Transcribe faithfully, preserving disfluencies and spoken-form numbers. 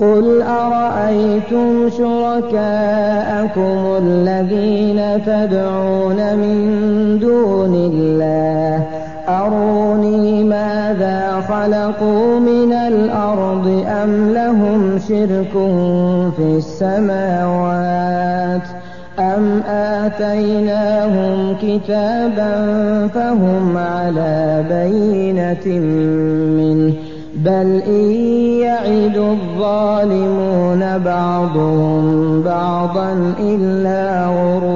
قل أرأيتم شركاءكم الذين تدعون من دون الله أروني ماذا خلقوا من الأرض أم لهم شرك في السماوات أم آتيناهم كتابا فهم على بينة منه بل إن يعد الظالمون بعضهم بعضا إلا غرورا.